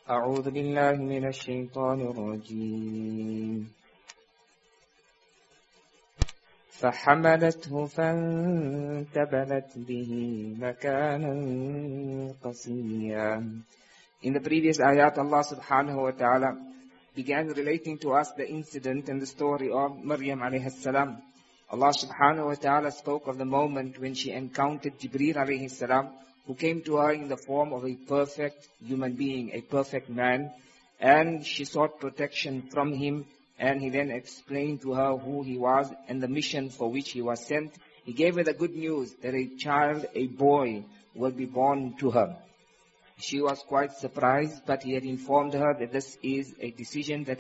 أعوذ بالله من الشيطان الرجيم فحملته فانتبذت به مكانا قصيا. In the previous ayat, Allah subhanahu wa ta'ala began relating to us the incident and the story of Maryam alayhi salam. Allah subhanahu wa ta'ala spoke of the moment when she encountered Jibreel alayhi salam, who came to her in the form of a perfect human being, a perfect man, and she sought protection from him, and he then explained to her who he was and the mission for which he was sent. He gave her the good news that a child, a boy, will be born to her. She was quite surprised, but he had informed her that this is a decision that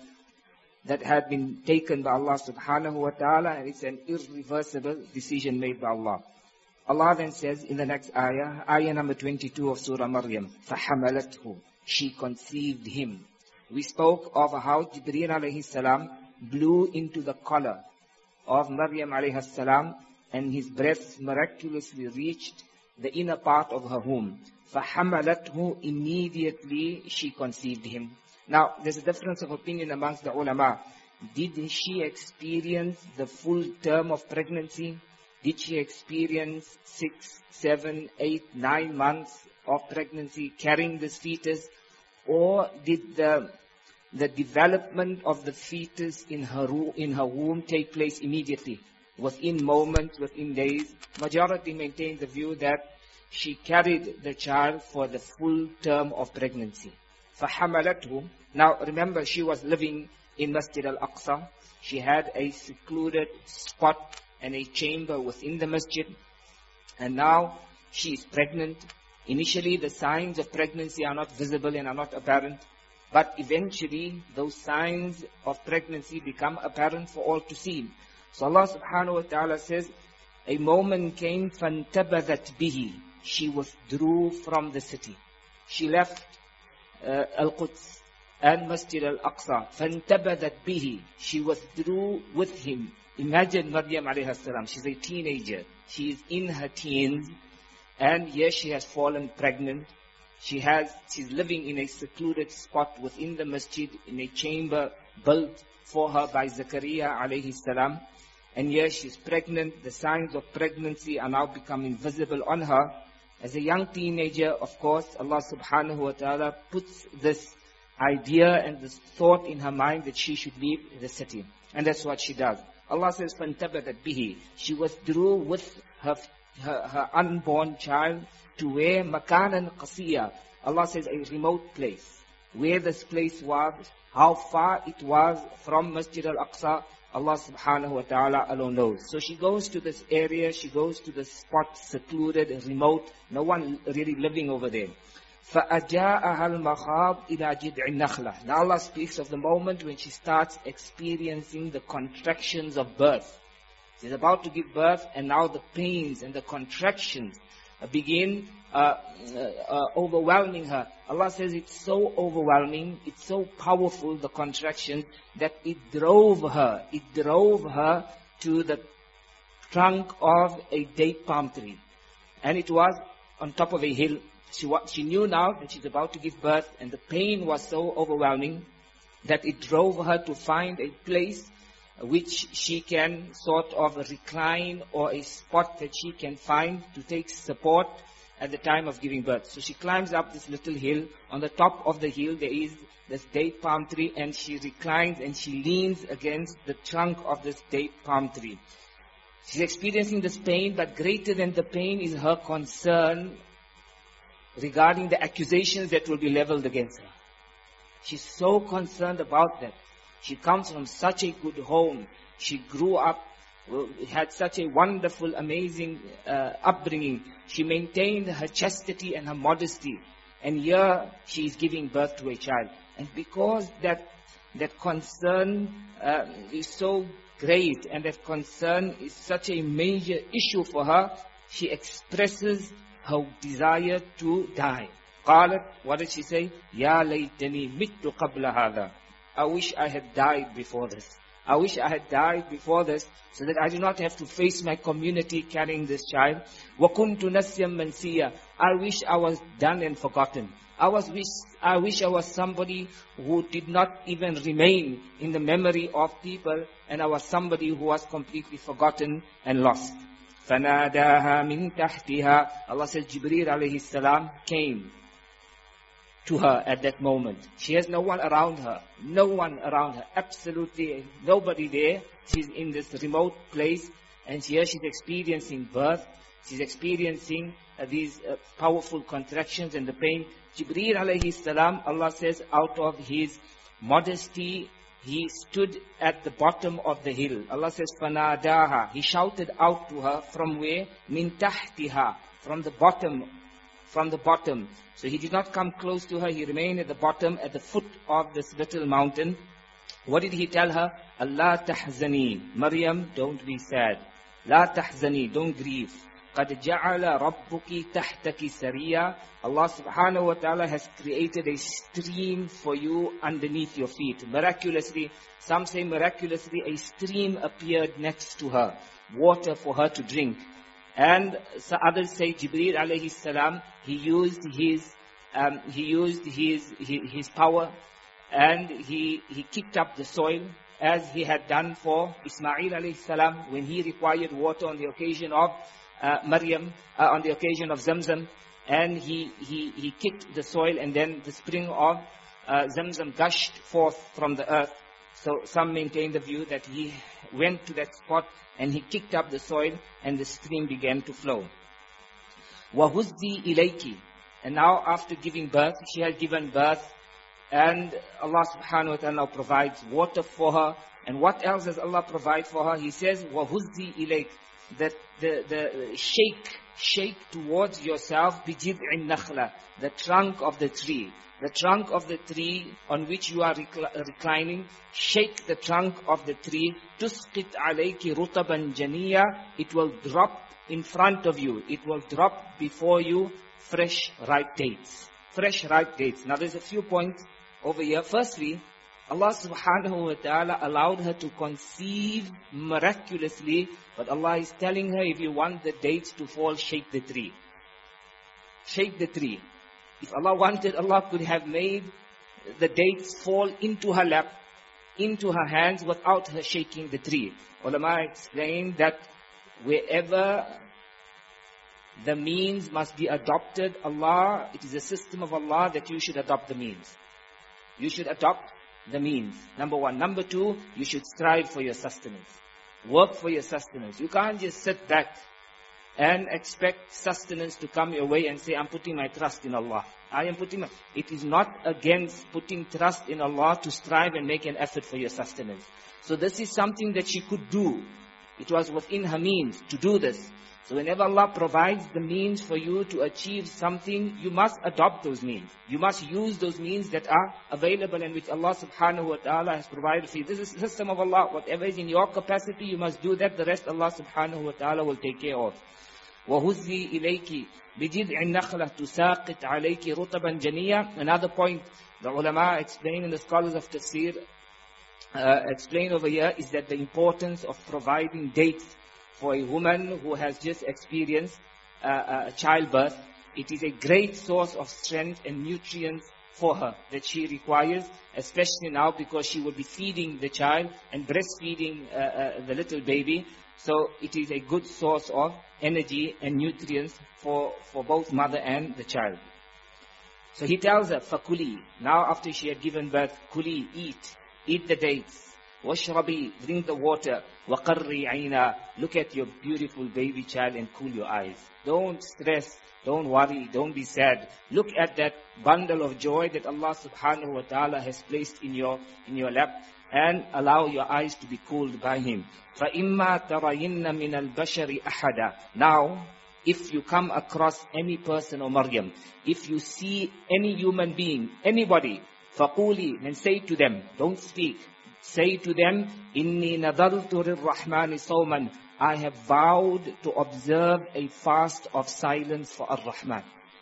had been taken by Allah subhanahu wa ta'ala, and it's an irreversible decision made by Allah. Allah then says in the next ayah number 22 of Surah Maryam, فَحَمَلَتْهُ, she conceived him. We spoke of how Jibreel alayhi salam blew into the collar of Maryam alayhi salam, and his breath miraculously reached the inner part of her womb. فَحَمَلَتْهُ, immediately she conceived him. Now, there's a difference of opinion amongst the ulama. Did she experience the full term of pregnancy? Did she experience 6, 7, 8, 9 months of pregnancy carrying this fetus? Or did the development of the fetus in her womb take place immediately, within moments, within days? Majority maintain the view that she carried the child for the full term of pregnancy. فَحَمَلَتْهُ. Now remember, she was living in Masjid al-Aqsa. She had a secluded spot and a chamber within the masjid. And now she is pregnant. Initially the signs of pregnancy are not visible and are not apparent. But eventually those signs of pregnancy become apparent for all to see. So Allah subhanahu wa ta'ala says, a moment came, فَانْتَبَذَتْ بِهِ. She withdrew from the city. She left Al-Quds and Masjid al-Aqsa. فَانْتَبَذَتْ بِهِ. She withdrew with him. Imagine Maryam alayhi salam, she's a teenager. She is in her teens, and here she has fallen pregnant. She's living in a secluded spot within the masjid, in a chamber built for her by Zakaria alayhi salam. And here she's pregnant. The signs of pregnancy are now becoming visible on her. As a young teenager, of course, Allah subhanahu wa ta'ala puts this idea and this thought in her mind that she should leave the city. And that's what she does. Allah says, فَانْتَبَذَتْ بِهِ. She withdrew with her unborn child to where مَكَانًا قَصِيًّا. Allah says a remote place. Where this place was, how far it was from Masjid al-Aqsa, Allah subhanahu wa ta'ala alone knows. So she goes to this area, she goes to the spot, secluded, remote, no one really living over there. فَأَجَاءَهَا الْمَخَاضُ إِلَى جِذْعِ النَّخْلَةِ. Now Allah speaks of the moment when she starts experiencing the contractions of birth. She's about to give birth, and now the pains and the contractions begin overwhelming her. Allah says it's so overwhelming, it's so powerful, the contractions, that it drove her to the trunk of a date palm tree. And it was on top of a hill. She knew now that she's about to give birth, and the pain was so overwhelming that it drove her to find a place which she can sort of recline, or a spot that she can find to take support at the time of giving birth. So she climbs up this little hill. On the top of the hill there is this date palm tree, and she reclines and she leans against the trunk of this date palm tree. She's experiencing this pain, but greater than the pain is her concern regarding the accusations that will be leveled against her. She's so concerned about that. She comes from such a good home. She grew up, had such a wonderful, amazing upbringing. She maintained her chastity and her modesty. And here she is giving birth to a child. And because that concern is so great, and that concern is such a major issue for her, she expresses her desire to die. قالت, what did she say? يا ليتني مت قبل هذا. I wish I had died before this. I wish I had died before this, so that I do not have to face my community carrying this child. وَكُنْتُ نَسْيًا مَنْسِيًّا. I wish I was done and forgotten. I wish I was somebody who did not even remain in the memory of people, and I was somebody who was completely forgotten and lost. فَنَادَاهَا مِن تَحْتِهَا. Allah says Jibreel alayhi salam came to her at that moment. She has no one around her. No one around her. Absolutely nobody there. She's in this remote place, and here she's experiencing birth. She's experiencing these powerful contractions and the pain. Jibreel alayhi salam, Allah says, out of his modesty, he stood at the bottom of the hill. Allah says, فَنَادَاهَا. He shouted out to her from where? مِن تَحْتِهَا. From the bottom. From the bottom. So he did not come close to her. He remained at the bottom, at the foot of this little mountain. What did he tell her? Allah tahzani. Maryam, don't be sad. La tahzani. Don't grieve. قَدْ جَعَلَ رَبُّكِ تَحْتَكِ سَرِيًّا. Allah subhanahu wa ta'ala has created a stream for you underneath your feet. Miraculously, some say miraculously, a stream appeared next to her. Water for her to drink. And so others say Jibreel alayhi salam, he used his power, and he kicked up the soil as he had done for Ismail alayhi salam when he required water on the occasion of Maryam, on the occasion of Zamzam, and he kicked the soil, and then the spring of Zamzam gushed forth from the earth. So some maintain the view that he went to that spot and he kicked up the soil and the stream began to flow. وَهُزِّي إِلَيْكِ. And now after giving birth, she has given birth, and Allah subhanahu wa ta'ala provides water for her. And what else does Allah provide for her? He says, وَهُزِّي إِلَيْكِ. That the shake towards yourself, بِجِذْعِ النَّخْلَةِ. The trunk of the tree. The trunk of the tree on which you are reclining, shake the trunk of the tree. تُسْقِطْ عَلَيْكِ رُطَبًا جَنِيًّا. It will drop in front of you. It will drop before you fresh ripe dates. Fresh ripe dates. Now there's a few points over here. Firstly, Allah subhanahu wa ta'ala allowed her to conceive miraculously, but Allah is telling her, if you want the dates to fall, shake the tree. Shake the tree. If Allah wanted, Allah could have made the dates fall into her lap, into her hands, without her shaking the tree. Ulama explain that wherever the means must be adopted, it is a system of Allah that you should adopt the means. You should adopt the means. Number one. Number two, you should strive for your sustenance. Work for your sustenance. You can't just sit back and expect sustenance to come your way and say, I'm putting my trust in Allah. It is not against putting trust in Allah to strive and make an effort for your sustenance. So this is something that she could do. It was within her means to do this. So whenever Allah provides the means for you to achieve something, you must adopt those means. You must use those means that are available and which Allah subhanahu wa ta'ala has provided for you. This is the system of Allah. Whatever is in your capacity, you must do that. The rest Allah subhanahu wa ta'ala will take care of. وَهُزِّي إِلَيْكِ بِجِذْعِ النَّخْلَةِ تُسَاقِطْ عَلَيْكِ رُطَبًا جَنِيًّا. Another point the ulama explain, and the scholars of tafsir explain over here, is that the importance of providing dates for a woman who has just experienced childbirth. It is a great source of strength and nutrients for her that she requires, especially now because she will be feeding the child and breastfeeding the little baby. So it is a good source of energy and nutrients for both mother and the child. So he tells her, فَكُلِي. Now after she had given birth, kuli, eat the dates. وَاشْرَبِي, drink the water. وَقَرِّي عَيْنَا, look at your beautiful baby child and cool your eyes. Don't stress, don't worry, don't be sad. Look at that bundle of joy that Allah subhanahu wa ta'ala has placed in your lap, and allow your eyes to be cooled by Him. فَإِمَّا تَرَيِنَّ مِنَ الْبَشَرِ أَحَدًا. Now, if you come across any person, or Maryam, if you see any human being, anybody, فَقُولِي, then say to them, don't speak. Say to them, إِنِّي نَذَرْتُ لِلرَّحْمَنِ صَوْمًا. I have vowed to observe a fast of silence for Ar-Rahman.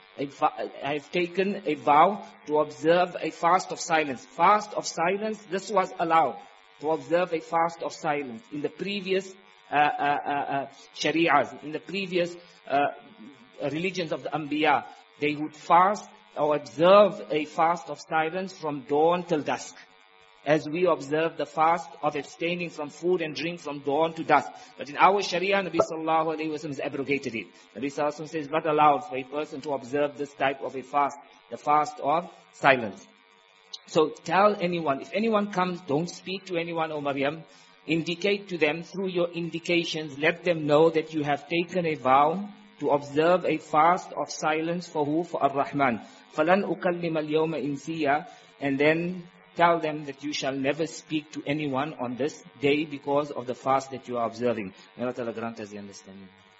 I have taken a vow to observe a fast of silence. Fast of silence, this was allowed, to observe a fast of silence. In the previous shari'as, in the previous religions of the Anbiya, they would fast or observe a fast of silence from dawn till dusk, as we observe the fast of abstaining from food and drink from dawn to dusk. But in our Sharia, Nabi sallallahu alayhi wa sallam has abrogated it. Nabi sallallahu alayhi wa sallam says, not allowed for a person to observe this type of a fast, the fast of silence. So tell anyone, if anyone comes, don't speak to anyone, O Maryam. Indicate to them through your indications, let them know that you have taken a vow to observe a fast of silence for who? For Ar-Rahman. فَلَنْ أُكَلِّمَ الْيَوْمَ إِنْسِيًّا. And then tell them that you shall never speak to anyone on this day because of the fast that you are observing. May Allah Ta'ala grant us the understanding.